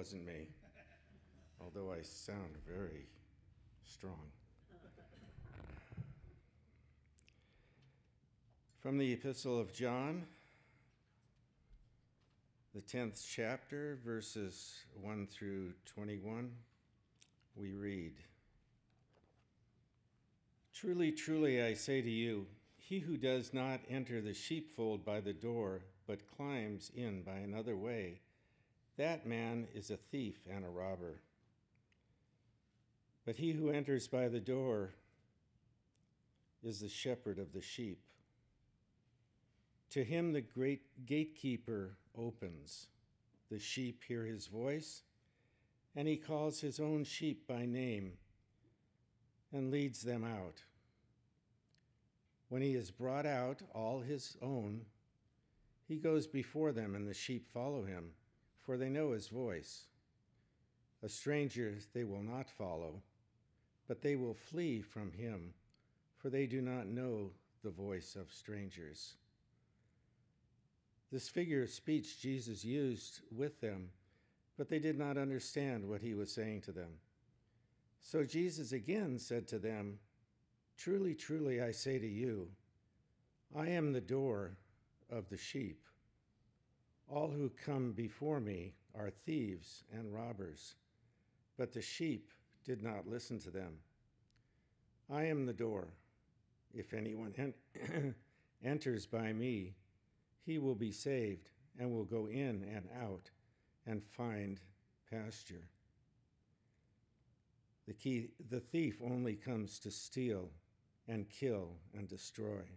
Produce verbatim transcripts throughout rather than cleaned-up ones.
wasn't me, although I sound very strong. From the Epistle of John, the tenth chapter, verses one through twenty-one, we read, "Truly, truly, I say to you, he who does not enter the sheepfold by the door, but climbs in by another way, that man is a thief and a robber. But he who enters by the door is the shepherd of the sheep. To him the great gatekeeper opens. The sheep hear his voice, and he calls his own sheep by name and leads them out. When he has brought out all his own, he goes before them, and the sheep follow him, for they know his voice. A stranger they will not follow, but they will flee from him, for they do not know the voice of strangers." This figure of speech Jesus used with them, but they did not understand what he was saying to them. So Jesus again said to them, "Truly, truly, I say to you, I am the door of the sheep. All who come before me are thieves and robbers, but the sheep did not listen to them. I am the door. If anyone en- enters by me, he will be saved and will go in and out and find pasture. The key, the thief only comes to steal and kill and destroy.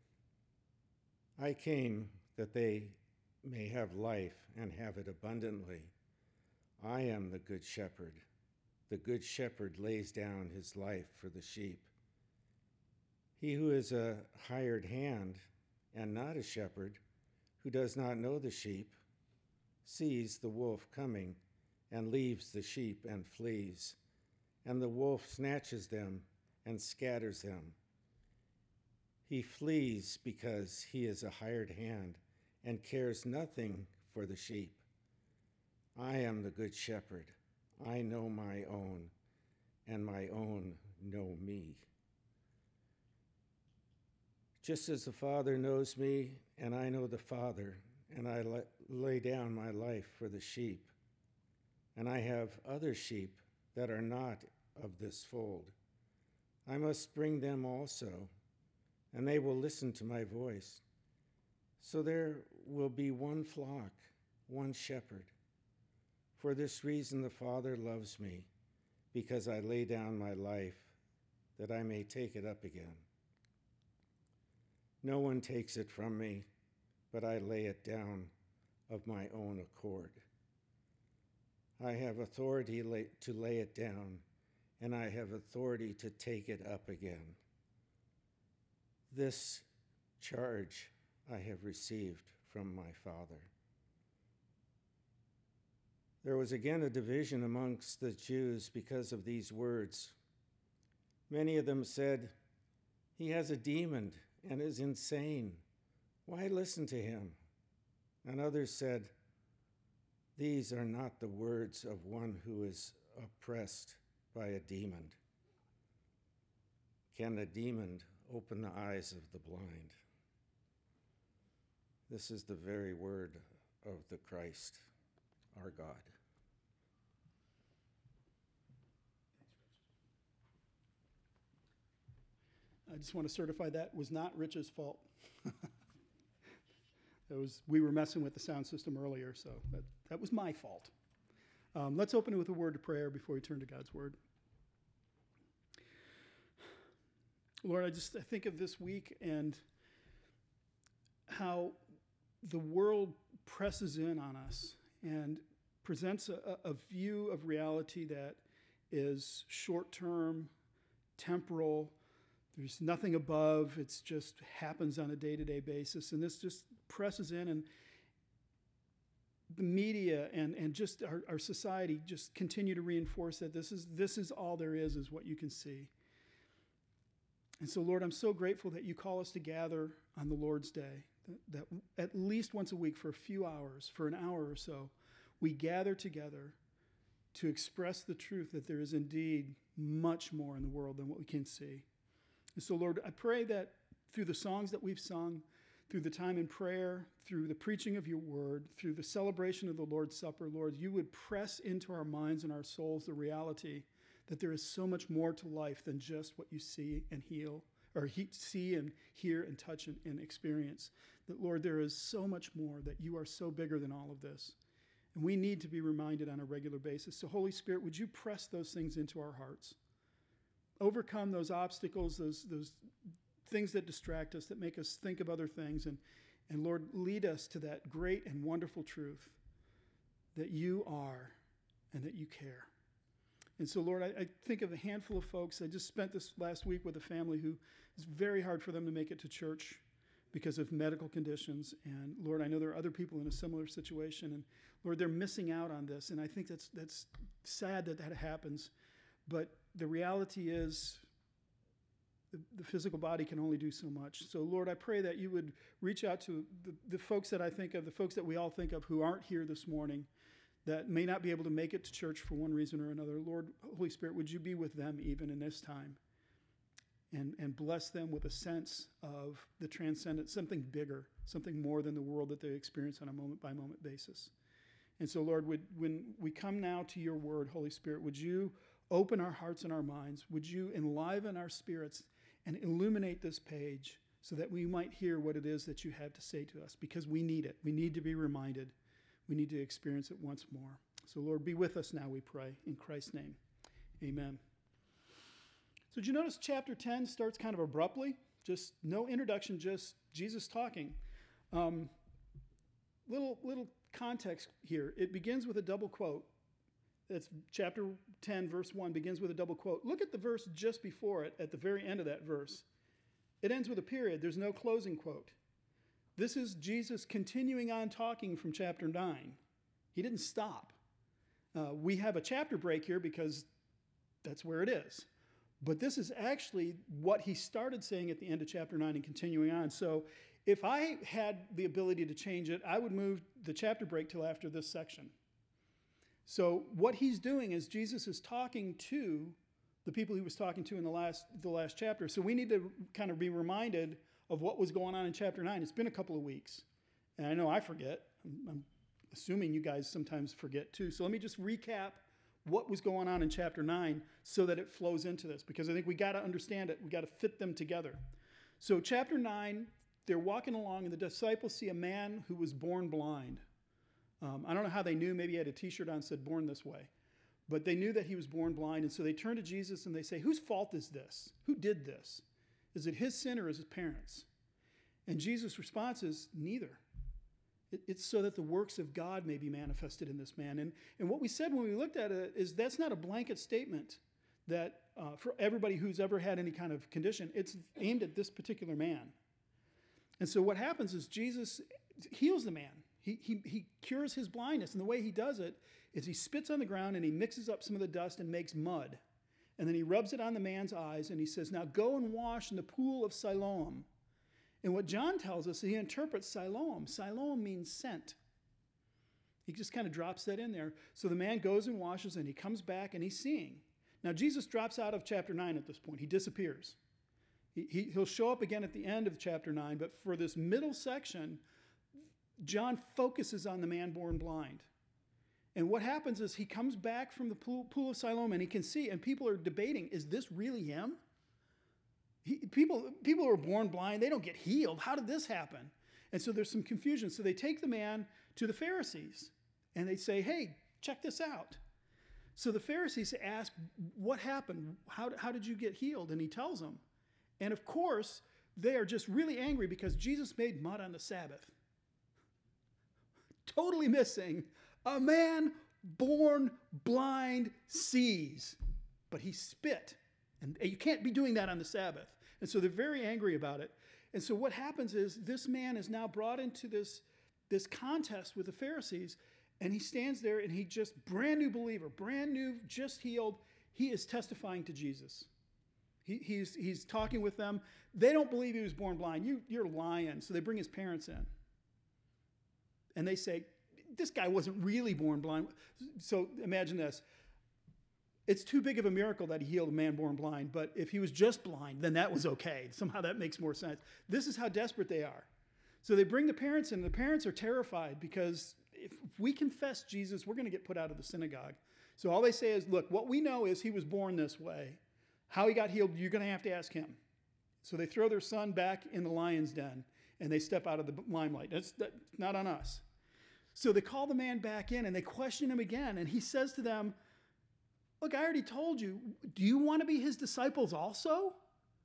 I came that they may have life and have it abundantly. I am the good shepherd. The good shepherd lays down his life for the sheep. He who is a hired hand and not a shepherd, who does not know the sheep, sees the wolf coming and leaves the sheep and flees, and the wolf snatches them and scatters them. He flees because he is a hired hand and cares nothing for the sheep. I am the good shepherd. I know my own, and my own know me. Just as the Father knows me, and I know the Father, and I lay down my life for the sheep. And I have other sheep that are not of this fold. I must bring them also, and they will listen to my voice. So there will be one flock, one shepherd. For this reason the Father loves me, because I lay down my life, that I may take it up again. No one takes it from me, but I lay it down of my own accord. I have authority to lay it down, and I have authority to take it up again. This charge I have received from my Father." There was again a division amongst the Jews because of these words. Many of them said, "He has a demon and is insane. Why listen to him?" And others said, "These are not the words of one who is oppressed by a demon. Can a demon open the eyes of the blind?" This is the very word of the Christ, our God. I just want to certify that was not Rich's fault. That was we were messing with the sound system earlier, so that, that was my fault. Um, let's open it with a word of prayer before we turn to God's word. Lord, I just I think of this week and how the world presses in on us and presents a, a view of reality that is short-term, temporal. There's nothing above. It's just happens on a day-to-day basis. And this just presses in, and the media and, and just our, our society just continue to reinforce that this is this is all there is, is what you can see. And so, Lord, I'm so grateful that you call us to gather on the Lord's Day, that, that at least once a week for a few hours, for an hour or so, we gather together to express the truth that there is indeed much more in the world than what we can see. And so, Lord, I pray that through the songs that we've sung, through the time in prayer, through the preaching of your word, through the celebration of the Lord's Supper, Lord, you would press into our minds and our souls the reality that there is so much more to life than just what you see and heal, or he, see and hear and touch and, and experience. That, Lord, there is so much more, that you are so bigger than all of this. And we need to be reminded on a regular basis. So, Holy Spirit, would you press those things into our hearts? Overcome those obstacles, those, those things that distract us, that make us think of other things. And, and Lord, lead us to that great and wonderful truth that you are and that you care. And so, Lord, I, I think of a handful of folks. I just spent this last week with a family who it's very hard for them to make it to church because of medical conditions. And Lord, I know there are other people in a similar situation. And Lord, they're missing out on this. And I think that's that's sad that that happens. But the reality is the, the physical body can only do so much. So Lord, I pray that you would reach out to the, the folks that I think of, the folks that we all think of who aren't here this morning, that may not be able to make it to church for one reason or another. Lord, Holy Spirit, would you be with them even in this time? And, and bless them with a sense of the transcendent, something bigger, something more than the world that they experience on a moment-by-moment basis. And so, Lord, would, when we come now to your word, Holy Spirit, would you open our hearts and our minds? Would you enliven our spirits and illuminate this page so that we might hear what it is that you have to say to us? Because we need it. We need to be reminded. We need to experience it once more. So, Lord, be with us now, we pray. In Christ's name, amen. So did you notice chapter ten starts kind of abruptly? Just no introduction, just Jesus talking. Um, little, little context here. It begins with a double quote. That's chapter ten, verse one, begins with a double quote. Look at the verse just before it, at the very end of that verse. It ends with a period. There's no closing quote. This is Jesus continuing on talking from chapter nine. He didn't stop. Uh, we have a chapter break here because that's where it is. But this is actually what he started saying at the end of chapter nine and continuing on. So if I had the ability to change it, I would move the chapter break till after this section. So what he's doing is Jesus is talking to the people he was talking to in the last, the last chapter. So we need to kind of be reminded of what was going on in chapter nine. It's been a couple of weeks. And I know I forget. I'm, I'm assuming you guys sometimes forget too. So let me just recap what was going on in chapter nine so that it flows into this, because I think we got to understand it. We got to fit them together. So chapter nine, they're walking along and the disciples see a man who was born blind. Um, I don't know how they knew. Maybe he had a t-shirt on that said born this way, but they knew that he was born blind. And so they turn to Jesus and they say, whose fault is this? Who did this? Is it his sin or is it his parents? And Jesus' response is neither. It's so that the works of God may be manifested in this man. And, and what we said when we looked at it is that's not a blanket statement that uh, for everybody who's ever had any kind of condition. It's aimed at this particular man. And so what happens is Jesus heals the man. He, he, he cures his blindness. And the way he does it is he spits on the ground and he mixes up some of the dust and makes mud. And then he rubs it on the man's eyes and he says, now go and wash in the pool of Siloam. And what John tells us, he interprets Siloam. Siloam means sent. He just kind of drops that in there. So the man goes and washes and he comes back and he's seeing. Now Jesus drops out of chapter nine at this point. He disappears. He, he, he'll show up again at the end of chapter nine, but for this middle section, John focuses on the man born blind. And what happens is he comes back from the pool, pool of Siloam and he can see, and people are debating, is this really him? He, people, people who are born blind, they don't get healed. How did this happen? And so there's some confusion. So they take the man to the Pharisees and they say, hey, check this out. So the Pharisees ask, what happened? How, how did you get healed? And he tells them. And of course, they are just really angry because Jesus made mud on the Sabbath. Totally missing. A man born blind sees, but he spit. And you can't be doing that on the Sabbath. And so they're very angry about it. And so what happens is this man is now brought into this, this contest with the Pharisees. And he stands there and he just, brand new believer, brand new, just healed. He is testifying to Jesus. He, he's, he's talking with them. They don't believe he was born blind. You, you're lying. So they bring his parents in. And they say, this guy wasn't really born blind. So imagine this. it's too big of a miracle that he healed a man born blind, but if he was just blind, then that was okay. Somehow that makes more sense. This is how desperate they are. So they bring the parents in, and the parents are terrified because if we confess Jesus, we're going to get put out of the synagogue. So all they say is, look, what we know is he was born this way. How he got healed, you're going to have to ask him. So they throw their son back in the lion's den, and they step out of the limelight. That's, that's not on us. So they call the man back in, and they question him again, and he says to them, look, I already told you, do you want to be his disciples also?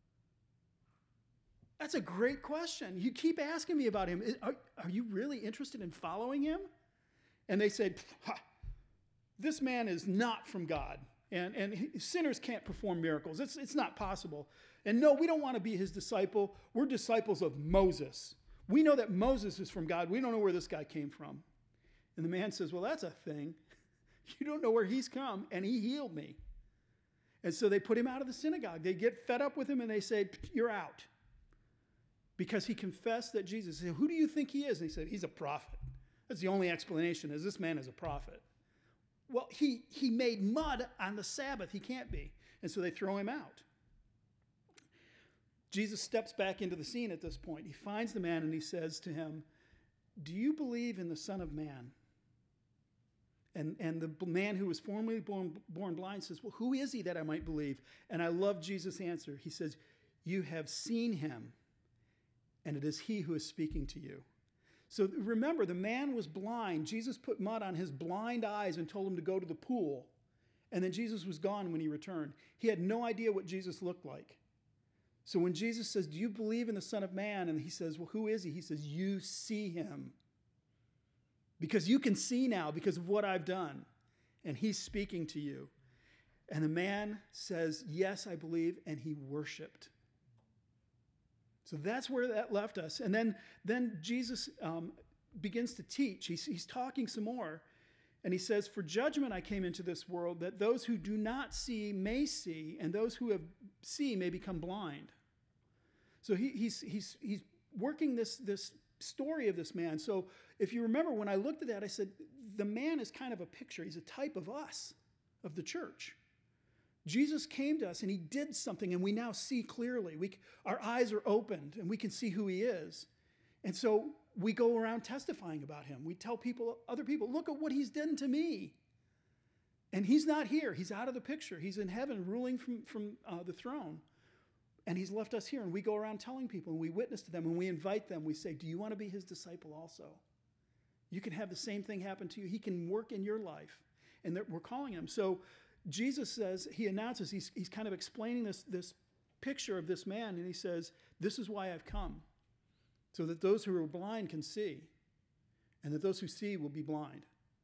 That's a great question. You keep asking me about him. Are, are you really interested in following him? And they said, this man is not from God. And, and sinners can't perform miracles. It's, it's not possible. And no, we don't want to be his disciple. We're disciples of Moses. We know that Moses is from God. We don't know where this guy came from. And the man says, well, that's a thing. You don't know where he's come, and he healed me. And so they put him out of the synagogue. They get fed up with him, and they say, you're out. Because he confessed that Jesus. They said, who do you think he is? And he said, he's a prophet. That's the only explanation, is this man is a prophet. Well, he, he made mud on the Sabbath. He can't be. And so they throw him out. Jesus steps back into the scene at this point. He finds the man, and he says to him, do you believe in the Son of Man? And, and the man who was formerly born, born blind says, well, who is he that I might believe? And I love Jesus' answer. He says, you have seen him, and it is he who is speaking to you. So remember, the man was blind. Jesus put mud on his blind eyes and told him to go to the pool. And then Jesus was gone when he returned. He had no idea what Jesus looked like. So when Jesus says, do you believe in the Son of Man? And he says, well, who is he? He says, you see him. Because you can see now because of what I've done. And he's speaking to you. And the man says, yes, I believe. And he worshiped. So that's where that left us. And then, then Jesus um, begins to teach. He's, he's talking some more. And he says, for judgment I came into this world, that those who do not see may see, and those who have see may become blind. So he, he's, he's, he's working this, this story of this man. So if you remember, when I looked at that, I said, the man is kind of a picture. He's a type of us, of the church. Jesus came to us and he did something, and we now see clearly. We, our eyes are opened and we can see who he is. And so we go around testifying about him. We tell people, other people, look at what he's done to me. And he's not here. He's out of the picture. He's in heaven ruling from, from uh, the throne. And he's left us here. And we go around telling people, and we witness to them, and we invite them. We say, do you want to be his disciple also? You can have the same thing happen to you. He can work in your life. And we're calling him. So Jesus says, he announces, he's, he's kind of explaining this, this picture of this man. And he says, this is why I've come. So that those who are blind can see. And that those who see will be blind.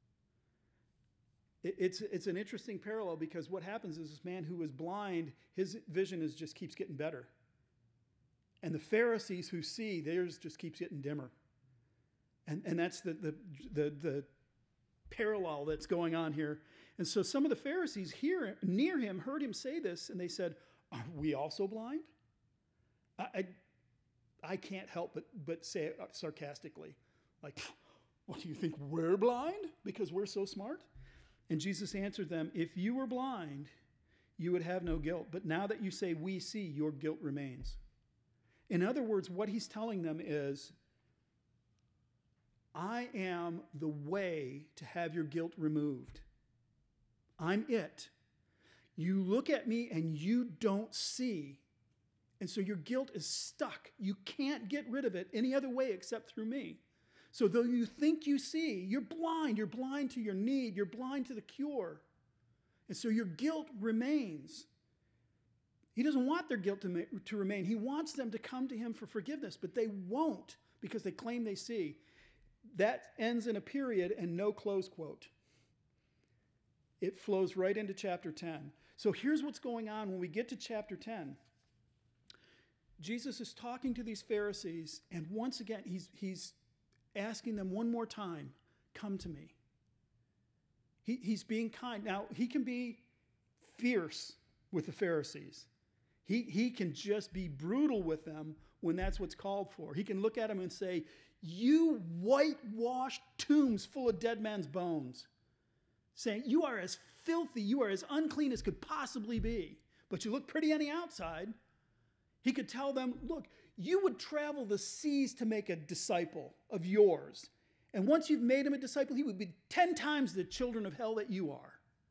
It's, it's an interesting parallel, because what happens is this man who was blind, his vision is just keeps getting better. And the Pharisees who see, theirs just keeps getting dimmer. And, and that's the, the, the, the parallel that's going on here. And so some of the Pharisees here near him heard him say this, and they said, are we also blind? I, I, I can't help but, but say it sarcastically. Like, what, do you think we're blind because we're so smart? And Jesus answered them, if you were blind, you would have no guilt. But now that you say we see, your guilt remains. In other words, what he's telling them is, I am the way to have your guilt removed. I'm it. You look at me and you don't see. And so your guilt is stuck. You can't get rid of it any other way except through me. So though you think you see, you're blind. You're blind to your need. You're blind to the cure. And so your guilt remains. He doesn't want their guilt to, ma- to remain. He wants them to come to him for forgiveness, but they won't because they claim they see. That ends in a period and no close quote. It flows right into chapter ten. So here's what's going on when we get to chapter ten. Jesus is talking to these Pharisees, and once again, he's, he's asking them one more time, come to me. He, he's being kind. Now, he can be fierce with the Pharisees. He, he can just be brutal with them when that's what's called for. He can look at them and say, you whitewashed tombs full of dead men's bones. Saying, you are as filthy. You are as unclean as could possibly be. But you look pretty on the outside. He could tell them, look, you would travel the seas to make a disciple of yours. And once you've made him a disciple, he would be ten times the children of hell that you are.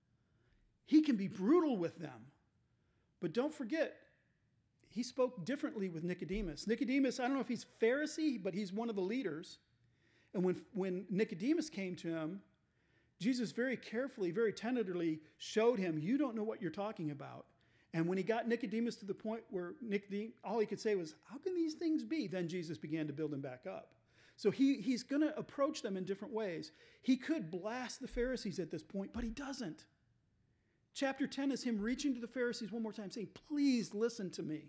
He can be brutal with them. But don't forget, he spoke differently with Nicodemus. Nicodemus, I don't know if he's Pharisee, but he's one of the leaders. And when, when Nicodemus came to him, Jesus very carefully, very tenderly showed him, you don't know what you're talking about. And when he got Nicodemus to the point where Nicodemus, all he could say was, how can these things be? Then Jesus began to build him back up. So he, he's going to approach them in different ways. He could blast the Pharisees at this point, but he doesn't. Chapter ten is him reaching to the Pharisees one more time, saying, please listen to me.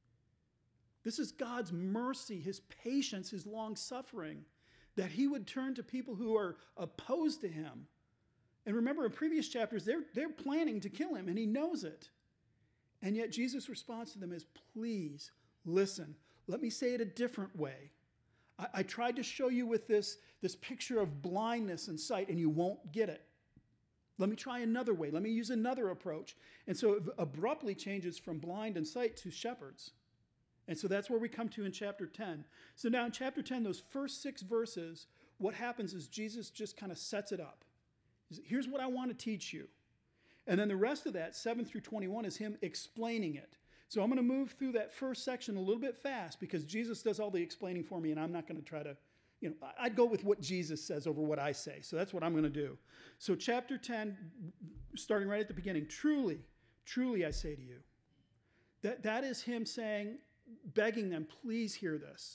This is God's mercy, his patience, his long suffering, that he would turn to people who are opposed to him. And remember, in previous chapters, they're, they're planning to kill him, and he knows it. And yet Jesus' response to them is, please listen. Let me say it a different way. I, I tried to show you with this, this picture of blindness and sight, and you won't get it. Let me try another way. Let me use another approach. And so it abruptly changes from blind and sight to shepherds. And so that's where we come to in chapter ten. So now in chapter ten, those first six verses, what happens is Jesus just kind of sets it up. Here's what I want to teach you. And then the rest of that, seven through twenty-one, is him explaining it. So I'm going to move through that first section a little bit fast because Jesus does all the explaining for me, and I'm not going to try to, you know, I'd go with what Jesus says over what I say. So that's what I'm going to do. So chapter ten, starting right at the beginning, truly, truly I say to you. That, that is him saying, begging them, please hear this.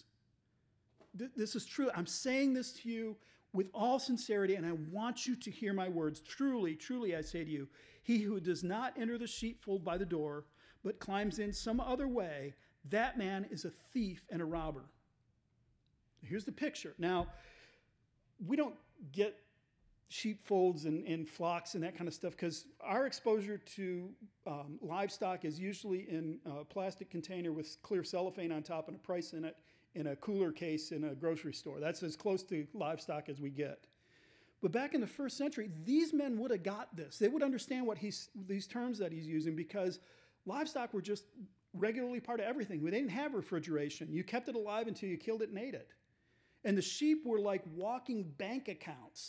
Th- this is true. I'm saying this to you with all sincerity, and I want you to hear my words. Truly, truly, I say to you, he who does not enter the sheepfold by the door, but climbs in some other way, that man is a thief and a robber. Here's the picture. Now, we don't get sheepfolds and, and flocks and that kind of stuff because our exposure to um, livestock is usually in a plastic container with clear cellophane on top and a price in it, in a cooler case in a grocery store. That's as close to livestock as we get. But back in the first century, these men would have got this. They would understand what he's, these terms that he's using because livestock were just regularly part of everything. They didn't have refrigeration. You kept it alive until you killed it and ate it. And the sheep were like walking bank accounts.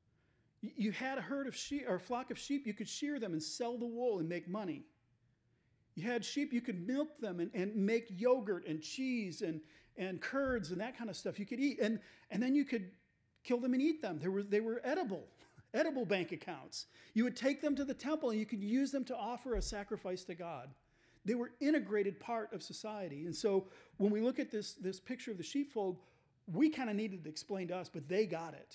You had a herd of sheep or a flock of sheep, you could shear them and sell the wool and make money. You had sheep, you could milk them and, and make yogurt and cheese and, and curds and that kind of stuff you could eat. And, and then you could kill them and eat them. They were, they were edible, edible bank accounts. You would take them to the temple and you could use them to offer a sacrifice to God. They were integrated part of society. And so when we look at this, this picture of the sheepfold, we kind of needed to explain to us, but they got it.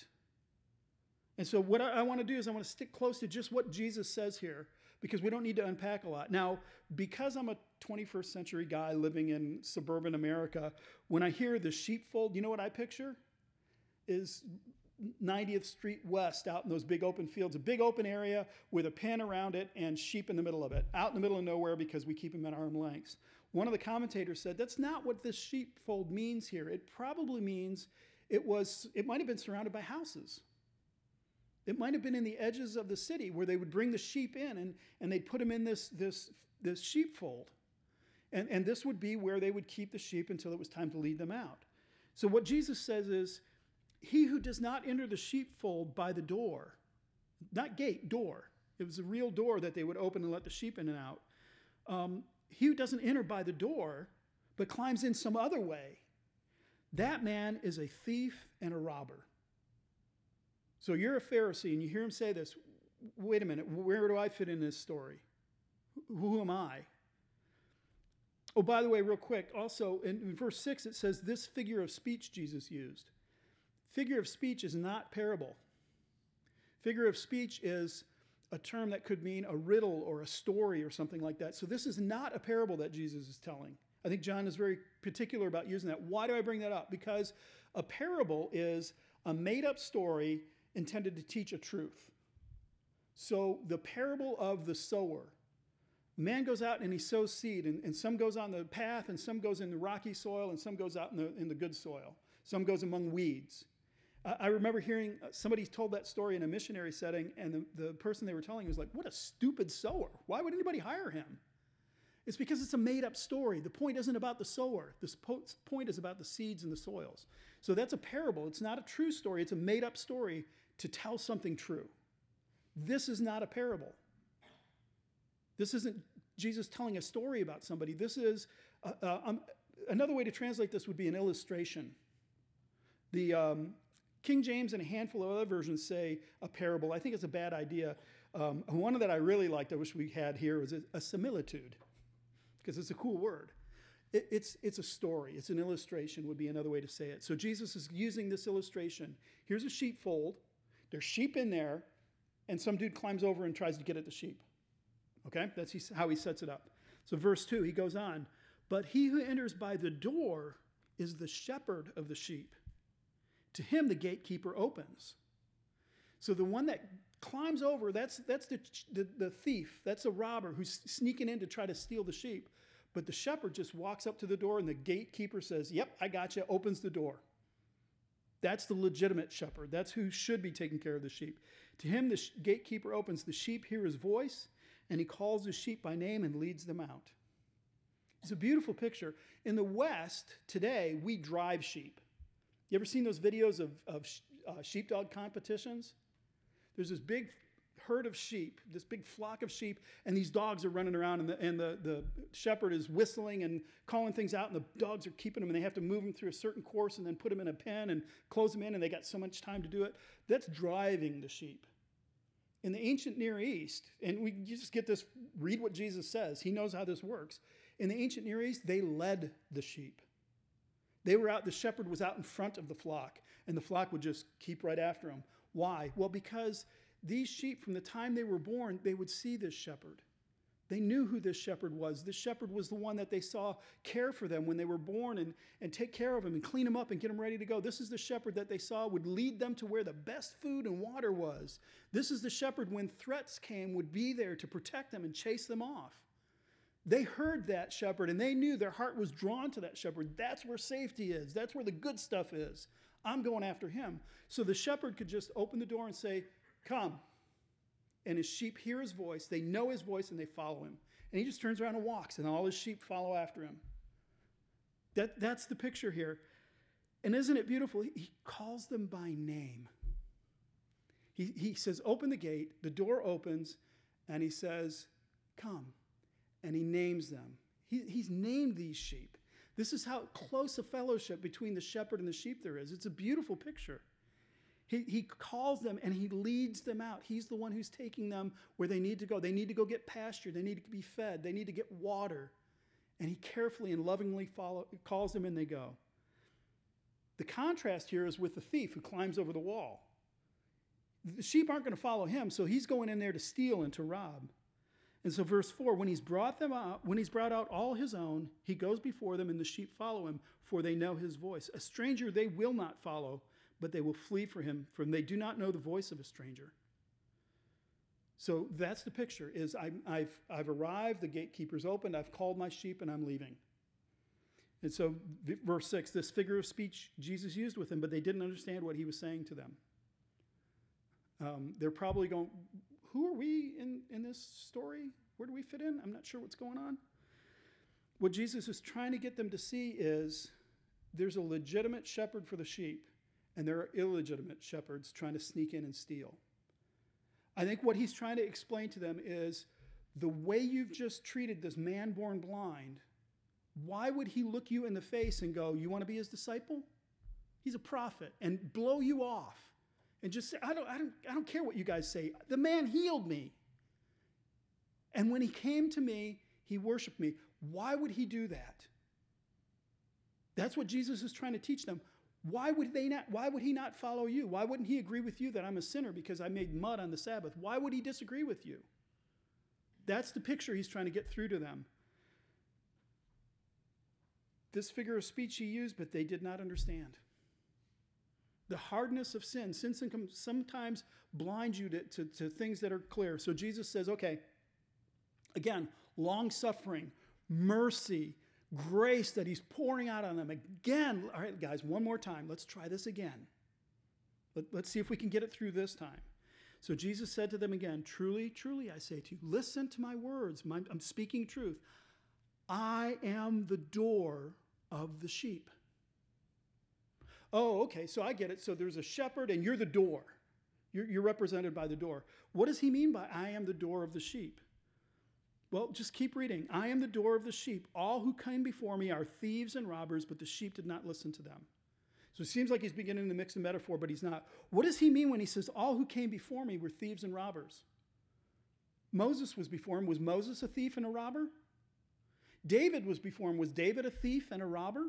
And so what I, I want to do is I want to stick close to just what Jesus says here because we don't need to unpack a lot. Now, because I'm a twenty-first century guy living in suburban America, when I hear the sheepfold, you know what I picture? Is ninetieth Street West out in those big open fields, a big open area with a pen around it and sheep in the middle of it, out in the middle of nowhere because we keep them at arm's length. One of the commentators said, that's not what this sheepfold means here. It probably means it was, it might have been surrounded by houses. It might have been in the edges of the city where they would bring the sheep in and, and they'd put them in this, this, this sheepfold. And, and this would be where they would keep the sheep until it was time to lead them out. So what Jesus says is, he who does not enter the sheepfold by the door, not gate, door. It was a real door that they would open and let the sheep in and out. Um, he who doesn't enter by the door, but climbs in some other way, that man is a thief and a robber. So you're a Pharisee and you hear him say this, wait a minute, where do I fit in this story? Who am I? Oh, by the way, real quick, also in, in verse six, it says this figure of speech Jesus used. Figure of speech is not parable. Figure of speech is a term that could mean a riddle or a story or something like that. So this is not a parable that Jesus is telling. I think John is very particular about using that. Why do I bring that up? Because a parable is a made-up story intended to teach a truth. So the parable of the sower. Man goes out and he sows seed, and, and some goes on the path, and some goes in the rocky soil, and some goes out in the, in the good soil. Some goes among weeds. I remember hearing somebody told that story in a missionary setting, and the, the person they were telling was like, what a stupid sower. Why would anybody hire him? It's because it's a made-up story. The point isn't about the sower. The point is about the seeds and the soils. So that's a parable. It's not a true story. It's a made-up story to tell something true. This is not a parable. This isn't Jesus telling a story about somebody. This is, uh, uh, um, another way to translate this would be an illustration. The... Um, King James and a handful of other versions say a parable. I think it's a bad idea. Um, one that I really liked, I wish we had here, was a, a similitude, because it's a cool word. It, it's, it's a story. It's an illustration would be another way to say it. So Jesus is using this illustration. Here's a sheepfold. There's sheep in there, and some dude climbs over and tries to get at the sheep. Okay? That's how he sets it up. So verse two, he goes on, but he who enters by the door is the shepherd of the sheep. To him, the gatekeeper opens. So the one that climbs over, that's, that's the, the, the thief. That's a robber who's sneaking in to try to steal the sheep. But the shepherd just walks up to the door, and the gatekeeper says, yep, I got you, opens the door. That's the legitimate shepherd. That's who should be taking care of the sheep. To him, the sh- gatekeeper opens. The sheep hear his voice, and he calls the sheep by name and leads them out. It's a beautiful picture. In the West, today, we drive sheep. You ever seen those videos of, of uh, sheepdog competitions? There's this big herd of sheep, this big flock of sheep, and these dogs are running around, and the, and the, the shepherd is whistling and calling things out, and the dogs are keeping them, and they have to move them through a certain course and then put them in a pen and close them in, and they got so much time to do it. That's driving the sheep. In the ancient Near East, and we you just get this, read what Jesus says. He knows how this works. In the ancient Near East, they led the sheep. They were out, the shepherd was out in front of the flock, and the flock would just keep right after him. Why? Well, because these sheep, from the time they were born, they would see this shepherd. They knew who this shepherd was. This shepherd was the one that they saw care for them when they were born and, and take care of them and clean them up and get them ready to go. This is the shepherd that they saw would lead them to where the best food and water was. This is the shepherd, when threats came, would be there to protect them and chase them off. They heard that shepherd, and they knew their heart was drawn to that shepherd. That's where safety is. That's where the good stuff is. I'm going after him. So the shepherd could just open the door and say, come. And his sheep hear his voice. They know his voice, and they follow him. And he just turns around and walks, and all his sheep follow after him. That, that's the picture here. And isn't it beautiful? He, he calls them by name. He, he says, open the gate. The door opens, and he says, come. And he names them. He, he's named these sheep. This is how close a fellowship between the shepherd and the sheep there is. It's a beautiful picture. He, he calls them and he leads them out. He's the one who's taking them where they need to go. They need to go get pasture. They need to be fed. They need to get water. And he carefully and lovingly follow, calls them, and they go. The contrast here is with the thief who climbs over the wall. The sheep aren't going to follow him, so he's going in there to steal and to rob. And so verse four, when he's brought them out, when he's brought out all his own, he goes before them, and the sheep follow him, for they know his voice. A stranger they will not follow, but they will flee for him, for they do not know the voice of a stranger. So that's the picture, is I, I've, I've arrived, the gatekeeper's opened, I've called my sheep, and I'm leaving. And so verse six, this figure of speech Jesus used with them, but they didn't understand what he was saying to them. Um, they're probably going, who are we in, in this story? Where do we fit in? I'm not sure what's going on. What Jesus is trying to get them to see is there's a legitimate shepherd for the sheep, and there are illegitimate shepherds trying to sneak in and steal. I think what he's trying to explain to them is the way you've just treated this man born blind, why would he look you in the face and go, you want to be his disciple? He's a prophet, and blow you off. And just say, I don't, I don't, I don't care what you guys say. The man healed me. And when he came to me, he worshiped me. Why would he do that? That's what Jesus is trying to teach them. Why would they not, why would he not follow you? Why wouldn't he agree with you that I'm a sinner because I made mud on the Sabbath? Why would he disagree with you? That's the picture he's trying to get through to them. This figure of speech he used, but they did not understand. The hardness of sin. Sin sometimes blinds you to, to, to things that are clear. So Jesus says, okay, again, long-suffering, mercy, grace that he's pouring out on them. Again, all right, guys, one more time. Let's try this again. Let, let's see if we can get it through this time. So Jesus said to them again, truly, truly, I say to you, listen to my words. My, I'm speaking truth. I am the door of the sheep. Oh, okay, so I get it. So there's a shepherd and you're the door. You're, you're represented by the door. What does he mean by I am the door of the sheep? Well, just keep reading. I am the door of the sheep. All who came before me are thieves and robbers, but the sheep did not listen to them. So it seems like he's beginning to mix the metaphor, but he's not. What does he mean when he says all who came before me were thieves and robbers? Moses was before him. Was Moses a thief and a robber? David was before him. Was David a thief and a robber?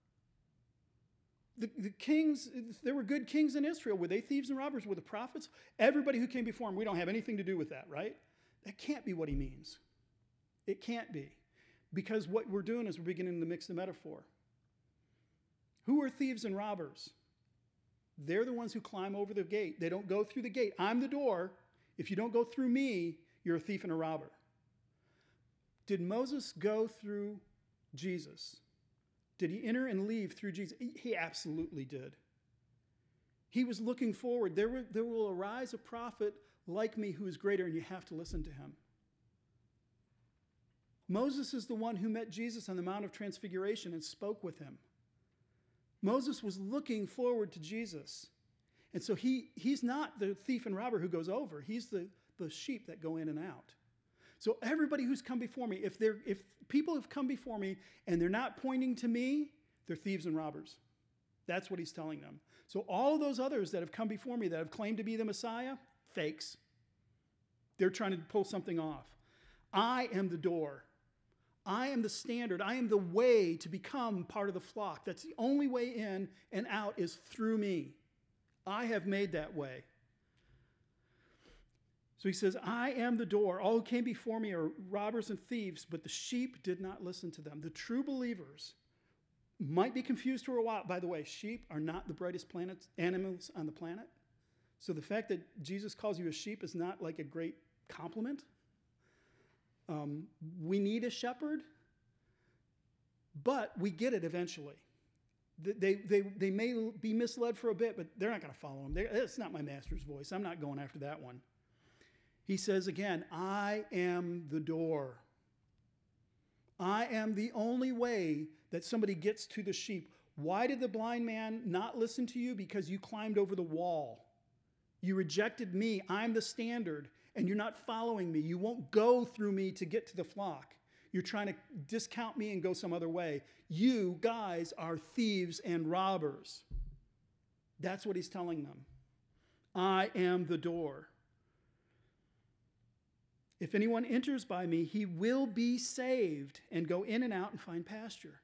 The, the kings, there were good kings in Israel. Were they thieves and robbers? Were the prophets? Everybody who came before him, we don't have anything to do with that, right? That can't be what he means. It can't be. Because what we're doing is we're beginning to mix the metaphor. Who are thieves and robbers? They're the ones who climb over the gate. They don't go through the gate. I'm the door. If you don't go through me, you're a thief and a robber. Did Moses go through Jesus? Did he enter and leave through Jesus? He absolutely did. He was looking forward. There will, there will arise a prophet like me who is greater, and you have to listen to him. Moses is the one who met Jesus on the Mount of Transfiguration and spoke with him. Moses was looking forward to Jesus. And so he, he's not the thief and robber who goes over. He's the, the sheep that go in and out. So everybody who's come before me, if they're if people have come before me and they're not pointing to me, they're thieves and robbers. That's what he's telling them. So all of those others that have come before me that have claimed to be the Messiah, fakes. They're trying to pull something off. I am the door. I am the standard. I am the way to become part of the flock. That's the only way in and out is through me. I have made that way. So he says, I am the door. All who came before me are robbers and thieves, but the sheep did not listen to them. The true believers might be confused for a while. By the way, sheep are not the brightest planets, animals on the planet. So the fact that Jesus calls you a sheep is not like a great compliment. Um, we need a shepherd, but we get it eventually. They, they, they may be misled for a bit, but they're not going to follow him. It's not my master's voice. I'm not going after that one. He says again, I am the door. I am the only way that somebody gets to the sheep. Why did the blind man not listen to you? Because you climbed over the wall. You rejected me. I'm the standard, and you're not following me. You won't go through me to get to the flock. You're trying to discount me and go some other way. You guys are thieves and robbers. That's what he's telling them. I am the door. If anyone enters by me, he will be saved and go in and out and find pasture.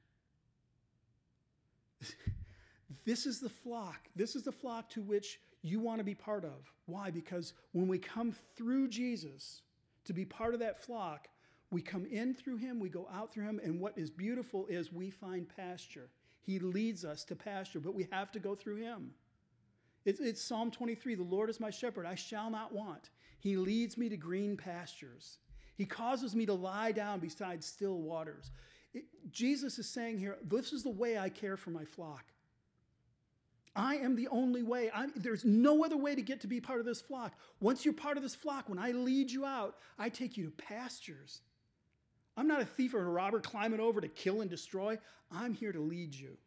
This is the flock. This is the flock to which you want to be part of. Why? Because when we come through Jesus to be part of that flock, we come in through him, we go out through him, and what is beautiful is we find pasture. He leads us to pasture, but we have to go through him. It's, it's Psalm twenty-three, the Lord is my shepherd, I shall not want. He leads me to green pastures. He causes me to lie down beside still waters. It, Jesus is saying here, this is the way I care for my flock. I am the only way. I'm, there's no other way to get to be part of this flock. Once you're part of this flock, when I lead you out, I take you to pastures. I'm not a thief or a robber climbing over to kill and destroy. I'm here to lead you.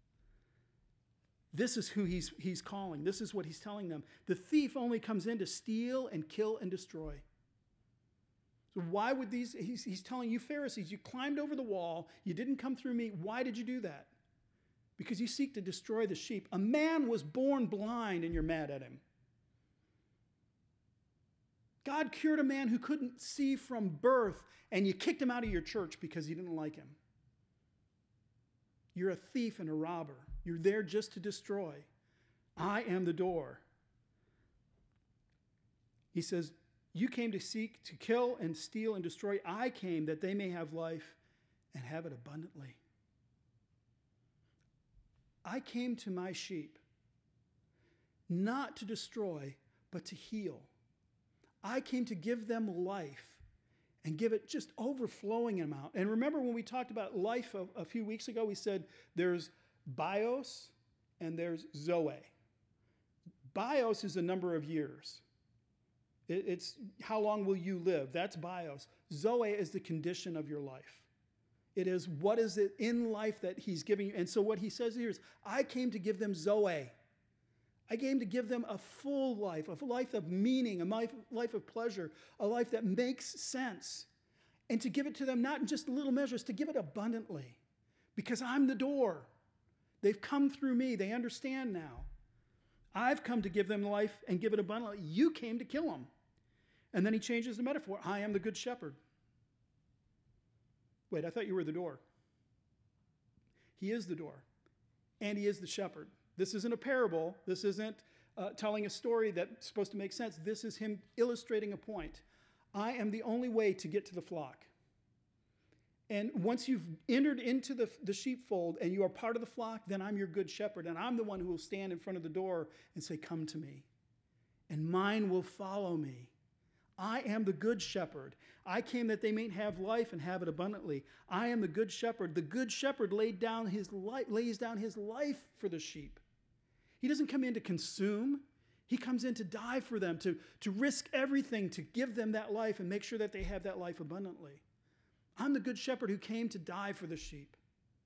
This is who he's, he's calling. This is what he's telling them. The thief only comes in to steal and kill and destroy. So why would these, he's, he's telling you Pharisees, you climbed over the wall, you didn't come through me. Why did you do that? Because you seek to destroy the sheep. A man was born blind and you're mad at him. God cured a man who couldn't see from birth and you kicked him out of your church because you didn't like him. You're a thief and a robber. You're there just to destroy. I am the door. He says, you came to seek, to kill and steal and destroy. I came that they may have life and have it abundantly. I came to my sheep, not to destroy, but to heal. I came to give them life and give it just overflowing amount. And remember when we talked about life a, a few weeks ago, we said there's bios and there's zoe. Bios is a number of years. It, it's how long will you live? That's bios. Zoe is the condition of your life. It is what is it in life that he's giving you. And so what he says here is, I came to give them Zoe. I came to give them a full life, a life of meaning, a life, life of pleasure, a life that makes sense. And to give it to them not in just little measures, to give it abundantly. Because I'm the door. They've come through me. They understand now. I've come to give them life and give it abundantly. You came to kill them. And then he changes the metaphor. I am the good shepherd. Wait, I thought you were the door. He is the door. And he is the shepherd. This isn't a parable. This isn't uh, telling a story that's supposed to make sense. This is him illustrating a point. I am the only way to get to the flock. And once you've entered into the, the sheepfold and you are part of the flock, then I'm your good shepherd. And I'm the one who will stand in front of the door and say, come to me. And mine will follow me. I am the good shepherd. I came that they may have life and have it abundantly. I am the good shepherd. The good shepherd laid down his life, lays down his life for the sheep. He doesn't come in to consume. He comes in to die for them, to, to risk everything, to give them that life and make sure that they have that life abundantly. I'm the good shepherd who came to die for the sheep,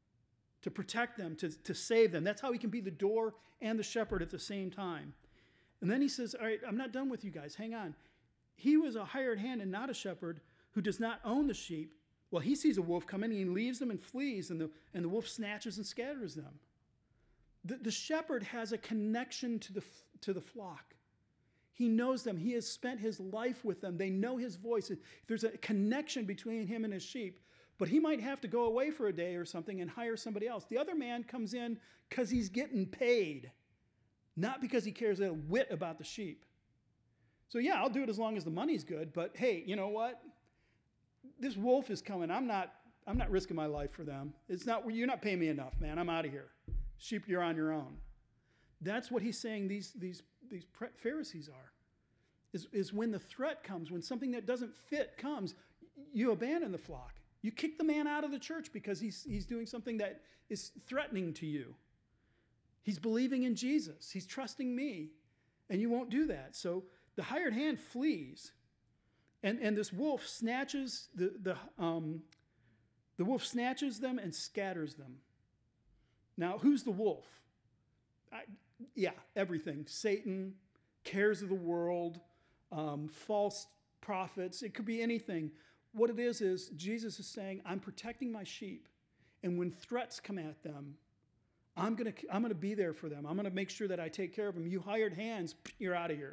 to protect them, to, to save them. That's how he can be the door and the shepherd at the same time. And then he says, all right, I'm not done with you guys. Hang on. He was a hired hand and not a shepherd who does not own the sheep. Well, he sees a wolf coming and he leaves them and flees, and the, and the wolf snatches and scatters them. The, the shepherd has a connection to the, to the flock. He knows them. He has spent his life with them. They know his voice. There's a connection between him and his sheep. But he might have to go away for a day or something and hire somebody else. The other man comes in because he's getting paid, not because he cares a whit about the sheep. So yeah, I'll do it as long as the money's good. But hey, you know what? This wolf is coming. I'm not. I'm not risking my life for them. It's not. You're not paying me enough, man. I'm out of here. Sheep, you're on your own. That's what he's saying. These these these Pharisees are. Is is when the threat comes, when something that doesn't fit comes, you abandon the flock. You kick the man out of the church because he's he's doing something that is threatening to you. He's believing in Jesus. He's trusting me, and you won't do that. So the hired hand flees, and, and this wolf snatches the the um, the wolf snatches them and scatters them. Now, who's the wolf? I, yeah, everything. Satan, cares of the world, um, false prophets. It could be anything. What it is is Jesus is saying, I'm protecting my sheep, and when threats come at them, I'm gonna I'm gonna be there for them. I'm gonna make sure that I take care of them. You hired hands, you're out of here.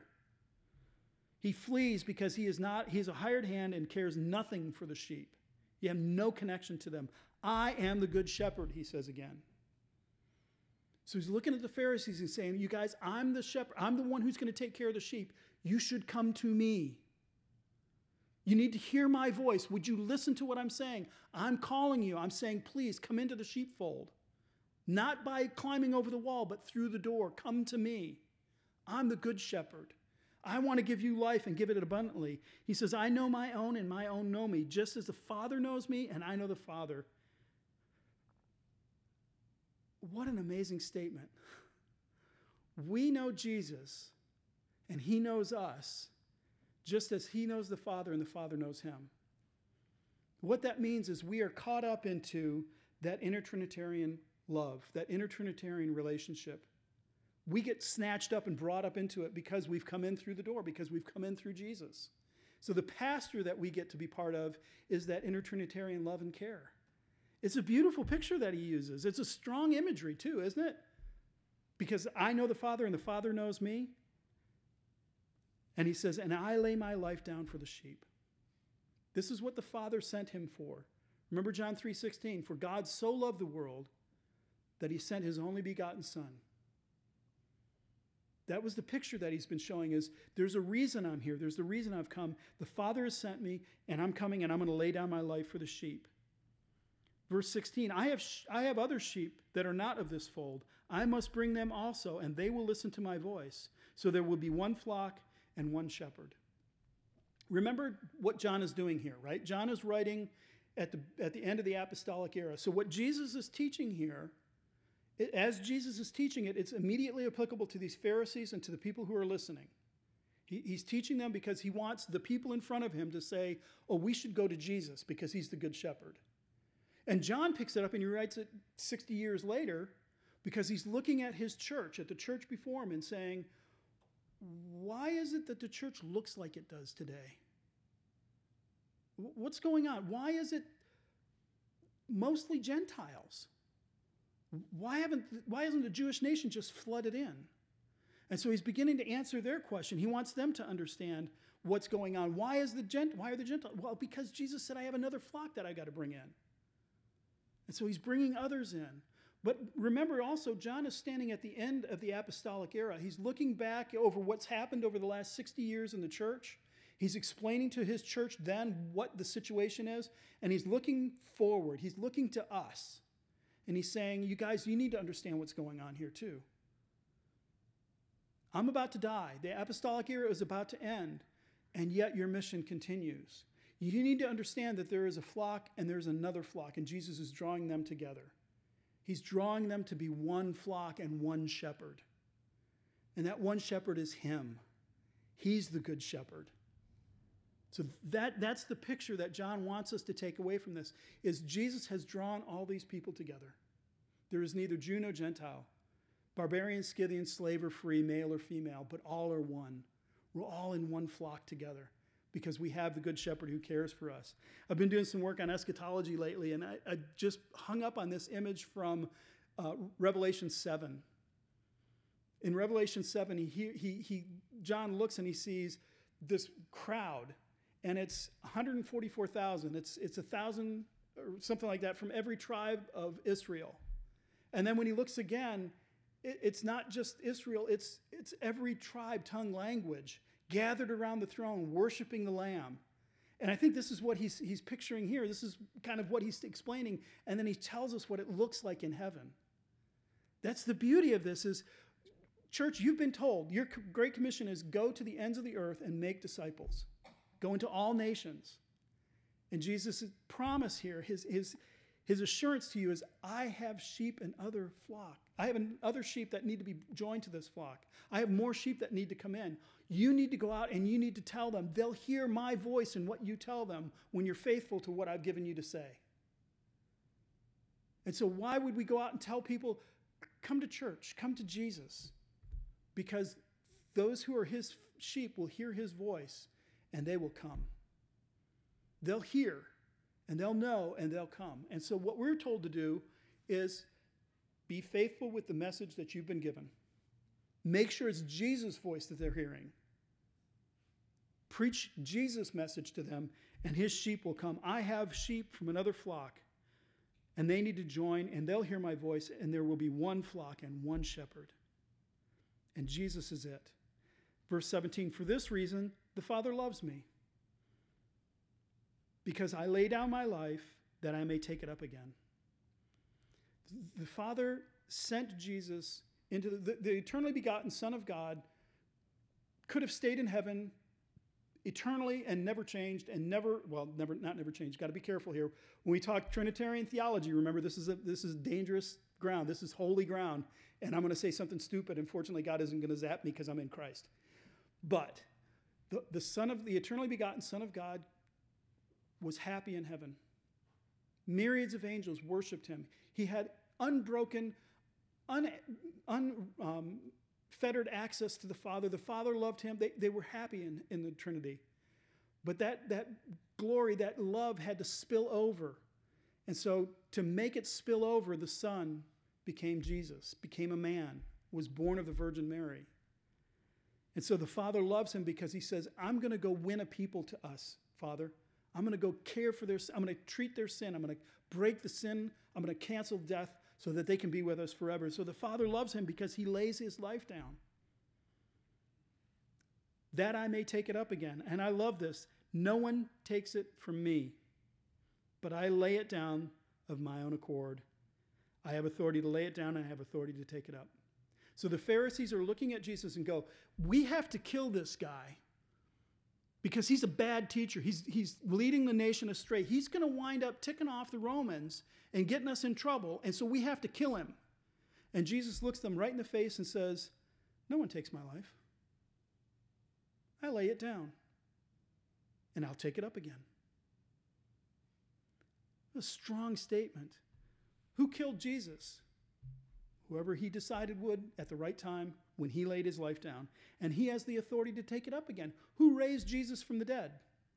He flees because he is not, he's a hired hand and cares nothing for the sheep. You have no connection to them. I am the good shepherd, he says again. So he's looking at the Pharisees and saying, you guys, I'm the shepherd. I'm the one who's going to take care of the sheep. You should come to me. You need to hear my voice. Would you listen to what I'm saying? I'm calling you. I'm saying, please come into the sheepfold. Not by climbing over the wall, but through the door. Come to me. I'm the good shepherd. I want to give you life and give it abundantly. He says, I know my own and my own know me, just as the Father knows me and I know the Father. What an amazing statement. We know Jesus and he knows us just as he knows the Father and the Father knows him. What that means is we are caught up into that intertrinitarian love, that intertrinitarian relationship. We get snatched up and brought up into it because we've come in through the door, because we've come in through Jesus. So the pastor that we get to be part of is that intertrinitarian love and care. It's a beautiful picture that he uses. It's a strong imagery too, isn't it? Because I know the Father and the Father knows me. And he says, and I lay my life down for the sheep. This is what the Father sent him for. Remember John three sixteen, for God so loved the world that he sent his only begotten Son. That was the picture that he's been showing is there's a reason I'm here. There's the reason I've come. The Father has sent me, and I'm coming, and I'm going to lay down my life for the sheep. Verse sixteen, I have, I have other sheep that are not of this fold. I must bring them also, and they will listen to my voice. So there will be one flock and one shepherd. Remember what John is doing here, right? John is writing at the, at the end of the apostolic era. So what Jesus is teaching here It, as Jesus is teaching it, it's immediately applicable to these Pharisees and to the people who are listening. He, he's teaching them because he wants the people in front of him to say, oh, we should go to Jesus because he's the good shepherd. And John picks it up and he writes it sixty years later because he's looking at his church, at the church before him, and saying, why is it that the church looks like it does today? What's going on? Why is it mostly Gentiles? Why haven't, why isn't the Jewish nation just flooded in? And so he's beginning to answer their question. He wants them to understand what's going on. Why is the Gent, why are the Gentiles? Well, because Jesus said, I have another flock that I got to bring in. And so he's bringing others in. But remember also, John is standing at the end of the apostolic era. He's looking back over what's happened over the last sixty years in the church. He's explaining to his church then what the situation is. And he's looking forward. He's looking to us. And he's saying, you guys, you need to understand what's going on here too. I'm about to die. The apostolic era is about to end. And yet your mission continues. You need to understand that there is a flock and there's another flock. And Jesus is drawing them together. He's drawing them to be one flock and one shepherd. And that one shepherd is him. He's the good shepherd. So that, that's the picture that John wants us to take away from this, is Jesus has drawn all these people together. There is neither Jew nor Gentile, barbarian, Scythian, slave or free, male or female, but all are one. We're all in one flock together because we have the good shepherd who cares for us. I've been doing some work on eschatology lately, and I, I just hung up on this image from uh, Revelation seven. In Revelation seven, he, he, he, John looks and he sees this crowd, and it's one hundred forty-four thousand. It's, it's one thousand or something like that from every tribe of Israel. And then when he looks again, it, it's not just Israel, it's, it's every tribe, tongue, language gathered around the throne, worshiping the Lamb. And I think this is what he's, he's picturing here. This is kind of what he's explaining. And then he tells us what it looks like in heaven. That's the beauty of this is, church, you've been told, your Great Commission is go to the ends of the earth and make disciples. Go into all nations. And Jesus' promise here, his, his, his assurance to you is, I have sheep and other flock. I have other sheep that need to be joined to this flock. I have more sheep that need to come in. You need to go out and you need to tell them. They'll hear my voice in what you tell them when you're faithful to what I've given you to say. And so why would we go out and tell people, come to church, come to Jesus? Because those who are his sheep will hear his voice and they will come. They'll hear and they'll know and they'll come. And so what we're told to do is be faithful with the message that you've been given. Make sure it's Jesus' voice that they're hearing. Preach Jesus' message to them, and his sheep will come. I have sheep from another flock, and they need to join, and they'll hear my voice, and there will be one flock and one shepherd. And Jesus is it. Verse seventeen, for this reason, the Father loves me, because I lay down my life that I may take it up again. The Father sent Jesus into the, the, the eternally begotten Son of God, could have stayed in heaven eternally and never changed and never, well, never, not never changed. Got to be careful here. When we talk Trinitarian theology, remember this is a, this is dangerous ground. This is holy ground. And I'm going to say something stupid. Unfortunately, God isn't going to zap me because I'm in Christ. But the, the Son of the eternally begotten Son of God was happy in heaven. Myriads of angels worshiped him. He had unbroken, unfettered un, um, access to the Father. The Father loved him. They, they were happy in, in the Trinity. But that, that glory, that love had to spill over. And so to make it spill over, the Son became Jesus, became a man, was born of the Virgin Mary. And so the Father loves him because he says, I'm going to go win a people to us, Father. I'm going to go care for their sin. I'm going to treat their sin. I'm going to break the sin. I'm going to cancel death so that they can be with us forever. So the Father loves him because he lays his life down, that I may take it up again. And I love this. No one takes it from me, but I lay it down of my own accord. I have authority to lay it down, and I have authority to take it up. So the Pharisees are looking at Jesus and go, we have to kill this guy because he's a bad teacher. He's, he's leading the nation astray. He's going to wind up ticking off the Romans and getting us in trouble, and so we have to kill him. And Jesus looks them right in the face and says, no one takes my life. I lay it down, and I'll take it up again. A strong statement. Who killed Jesus? Whoever he decided would at the right time when he laid his life down. And he has the authority to take it up again. Who raised Jesus from the dead?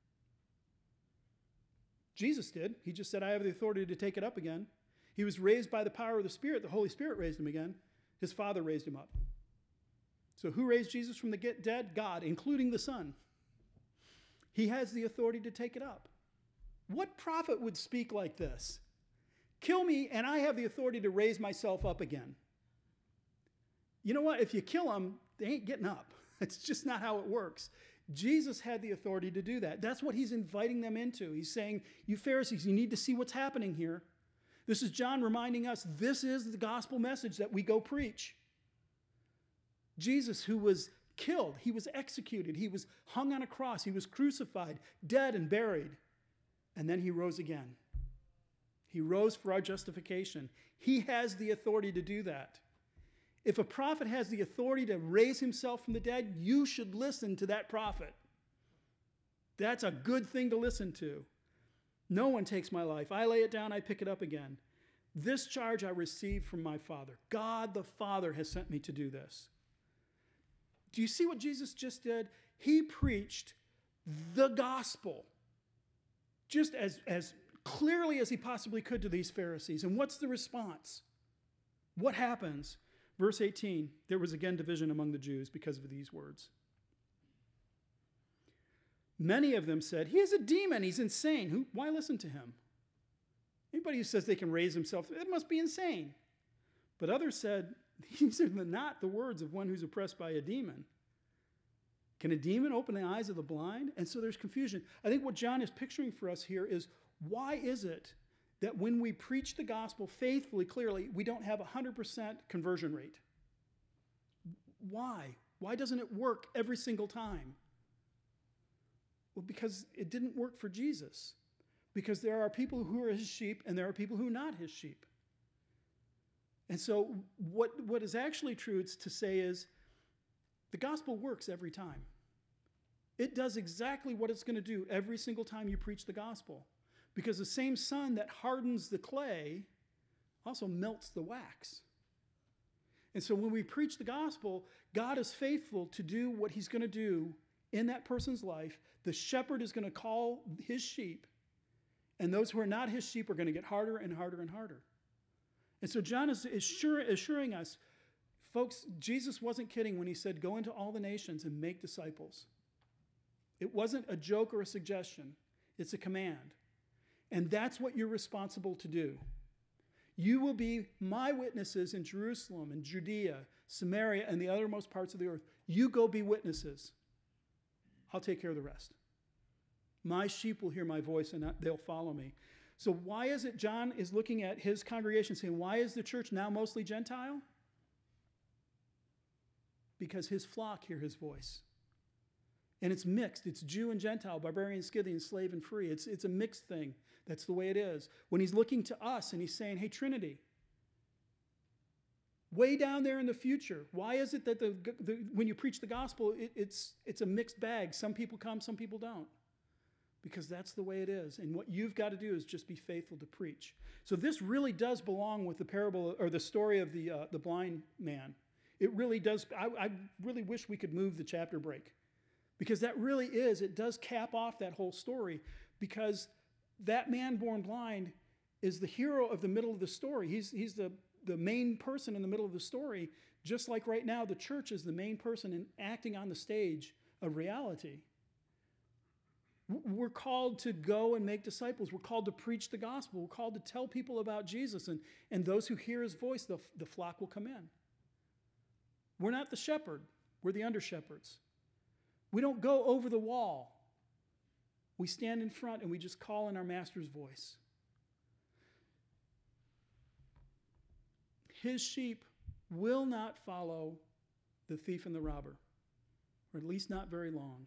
Jesus did. He just said, I have the authority to take it up again. He was raised by the power of the Spirit. The Holy Spirit raised him again. His Father raised him up. So who raised Jesus from the dead? God, including the Son. He has the authority to take it up. What prophet would speak like this? Kill me, and I have the authority to raise myself up again. You know what? If you kill them, they ain't getting up. It's just not how it works. Jesus had the authority to do that. That's what he's inviting them into. He's saying, you Pharisees, you need to see what's happening here. This is John reminding us, this is the gospel message that we go preach. Jesus, who was killed, he was executed, he was hung on a cross, he was crucified, dead and buried, and then he rose again. He rose for our justification. He has the authority to do that. If a prophet has the authority to raise himself from the dead, you should listen to that prophet. That's a good thing to listen to. No one takes my life. I lay it down, I pick it up again. This charge I received from my Father. God the Father has sent me to do this. Do you see what Jesus just did? He preached the gospel just as, as clearly as he possibly could to these Pharisees. And what's the response? What happens? Verse eighteen, there was again division among the Jews because of these words. Many of them said, he is a demon, he's insane. Who, why listen to him? Anybody who says they can raise himself, it must be insane. But others said, these are not the words of one who's oppressed by a demon. Can a demon open the eyes of the blind? And so there's confusion. I think what John is picturing for us here is, why is it that when we preach the gospel faithfully, clearly, we don't have a one hundred percent conversion rate? Why? Why doesn't it work every single time? Well, because it didn't work for Jesus. Because there are people who are his sheep and there are people who are not his sheep. And so what, what is actually true to say is the gospel works every time. It does exactly what it's going to do every single time you preach the gospel. Because the same sun that hardens the clay also melts the wax. And so when we preach the gospel, God is faithful to do what he's going to do in that person's life. The shepherd is going to call his sheep, and those who are not his sheep are going to get harder and harder and harder. And so John is assuring us, folks, Jesus wasn't kidding when he said, go into all the nations and make disciples. It wasn't a joke or a suggestion. It's a command. And that's what you're responsible to do. You will be my witnesses in Jerusalem and Judea, Samaria, and the uttermost parts of the earth. You go be witnesses. I'll take care of the rest. My sheep will hear my voice and they'll follow me. So why is it John is looking at his congregation saying, why is the church now mostly Gentile? Because his flock hear his voice. And it's mixed. It's Jew and Gentile, barbarian, Scythian, slave and free. It's, it's a mixed thing. That's the way it is. When he's looking to us and he's saying, hey, Trinity, way down there in the future, why is it that the, the, when you preach the gospel, it, it's, it's a mixed bag? Some people come, some people don't. Because that's the way it is. And what you've got to do is just be faithful to preach. So this really does belong with the parable or the story of the, uh, the blind man. It really does. I, I really wish we could move the chapter break. Because that really is, it does cap off that whole story. Because that man born blind is the hero of the middle of the story. He's, he's the, the main person in the middle of the story. Just like right now, the church is the main person in acting on the stage of reality. We're called to go and make disciples. We're called to preach the gospel. We're called to tell people about Jesus. And, and those who hear his voice, the, the flock will come in. We're not the shepherd. We're the under-shepherds. We don't go over the wall. We stand in front and we just call in our master's voice. His sheep will not follow the thief and the robber, or at least not very long.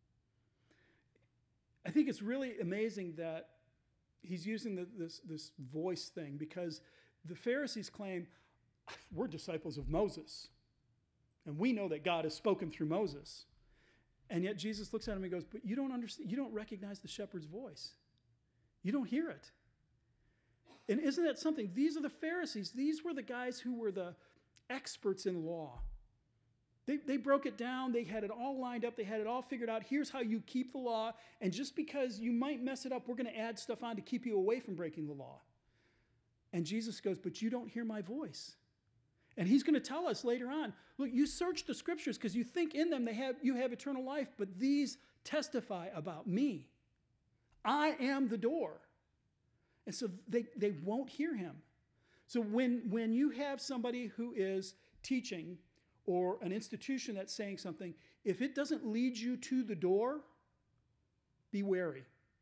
I think it's really amazing that he's using the, this, this voice thing, because the Pharisees claim, we're disciples of Moses. And we know that God has spoken through Moses. And yet Jesus looks at him and goes, but you don't understand, you don't recognize the shepherd's voice. You don't hear it. And isn't that something? These are the Pharisees. These were the guys who were the experts in law. They, they broke it down. They had it all lined up. They had it all figured out. Here's how you keep the law. And just because you might mess it up, we're going to add stuff on to keep you away from breaking the law. And Jesus goes, but you don't hear my voice. And he's going to tell us later on, look, you search the scriptures because you think in them they have you have eternal life, but these testify about me. I am the door. And so they, they won't hear him. So when, when you have somebody who is teaching or an institution that's saying something, if it doesn't lead you to the door, be wary.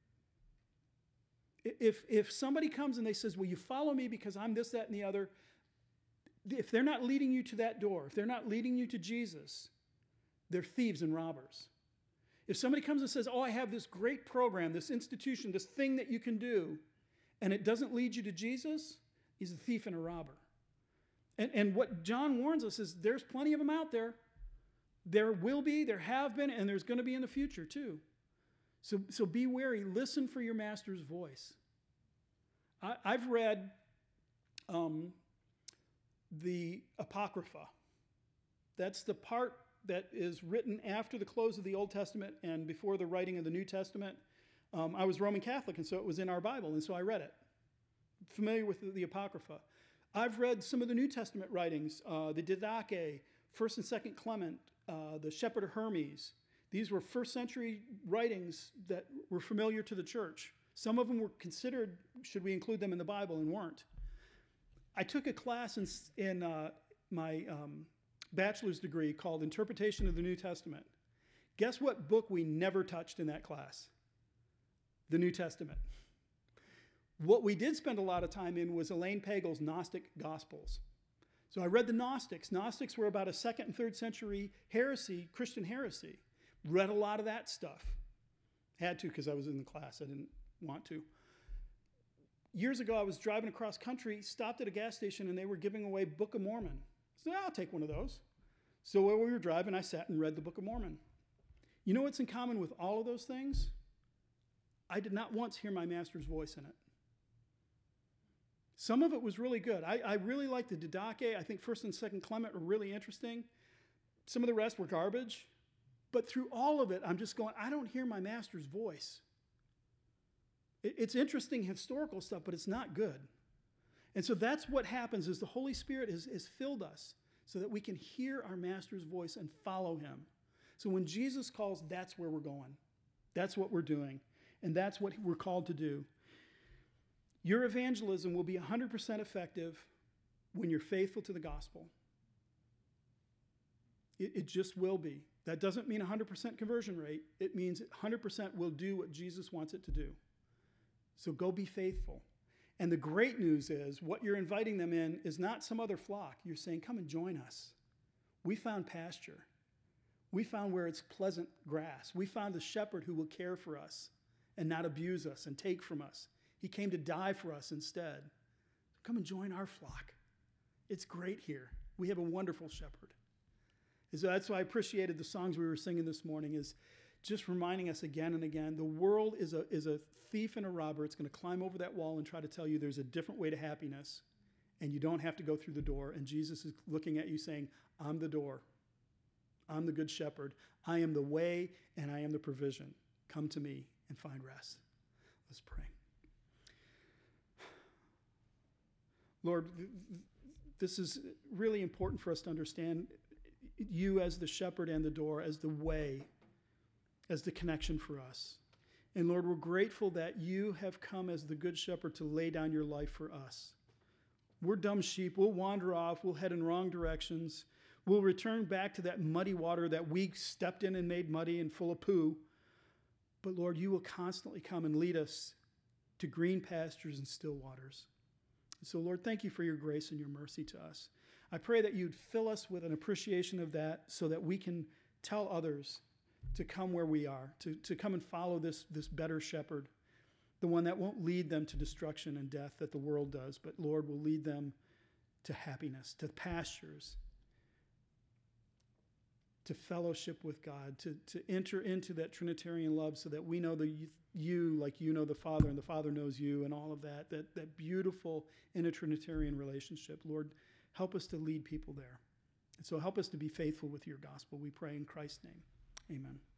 If, if somebody comes and they says, well, you follow me because I'm this, that, and the other, if they're not leading you to that door, if they're not leading you to Jesus, they're thieves and robbers. If somebody comes and says, oh, I have this great program, this institution, this thing that you can do, and it doesn't lead you to Jesus, he's a thief and a robber. And, and what John warns us is there's plenty of them out there. There will be, there have been, and there's going to be in the future too. So, so be wary. Listen for your master's voice. I, I've read um, the Apocrypha. That's the part that is written after the close of the Old Testament and before the writing of the New Testament. Um, I was Roman Catholic, and so it was in our Bible, and so I read it. Familiar with the, the Apocrypha. I've read some of the New Testament writings, uh, the Didache, First and Second Clement, uh, the Shepherd of Hermes. These were first century writings that were familiar to the church. Some of them were considered, should we include them in the Bible, and weren't. I took a class in, in uh, my um, bachelor's degree called Interpretation of the New Testament. Guess what book we never touched in that class? The New Testament. What we did spend a lot of time in was Elaine Pagel's Gnostic Gospels. So I read the Gnostics. Gnostics were about a second and third century heresy, Christian heresy. Read a lot of that stuff. Had to because I was in the class. I didn't want to. Years ago, I was driving across country, stopped at a gas station, and they were giving away Book of Mormon. So I'll take one of those. So while we were driving, I sat and read the Book of Mormon. You know what's in common with all of those things? I did not once hear my master's voice in it. Some of it was really good. I, I really liked the Didache. I think First and Second Clement were really interesting. Some of the rest were garbage. But through all of it, I'm just going, I don't hear my master's voice. It, it's interesting historical stuff, but it's not good. And so that's what happens is the Holy Spirit has, has filled us so that we can hear our master's voice and follow him. So when Jesus calls, that's where we're going. That's what we're doing. And that's what we're called to do. Your evangelism will be one hundred percent effective when you're faithful to the gospel. It, it just will be. That doesn't mean one hundred percent conversion rate. It means one hundred percent will do what Jesus wants it to do. So go be faithful. And the great news is what you're inviting them in is not some other flock. You're saying, come and join us. We found pasture. We found where it's pleasant grass. We found the shepherd who will care for us and not abuse us and take from us. He came to die for us instead. Come and join our flock. It's great here. We have a wonderful shepherd. And so that's why I appreciated the songs we were singing this morning, is just reminding us again and again, the world is a, is a thief and a robber. It's going to climb over that wall and try to tell you there's a different way to happiness, and you don't have to go through the door. And Jesus is looking at you saying, I'm the door. I'm the good shepherd. I am the way, and I am the provision. Come to me and find rest. Let's pray. Lord, this is really important for us to understand you as the shepherd and the door, as the way, as the connection for us. And Lord, we're grateful that you have come as the good shepherd to lay down your life for us. We're dumb sheep. We'll wander off. We'll head in wrong directions. We'll return back to that muddy water that we stepped in and made muddy and full of poo. But Lord, you will constantly come and lead us to green pastures and still waters. So, Lord, thank you for your grace and your mercy to us. I pray that you'd fill us with an appreciation of that so that we can tell others to come where we are, to, to come and follow this, this better shepherd, the one that won't lead them to destruction and death that the world does, but, Lord, will lead them to happiness, to pastures, to fellowship with God, to, to enter into that Trinitarian love so that we know the you like you know the Father and the Father knows you and all of that, that, that beautiful inter-Trinitarian relationship. Lord, help us to lead people there. And so help us to be faithful with your gospel. We pray in Christ's name. Amen.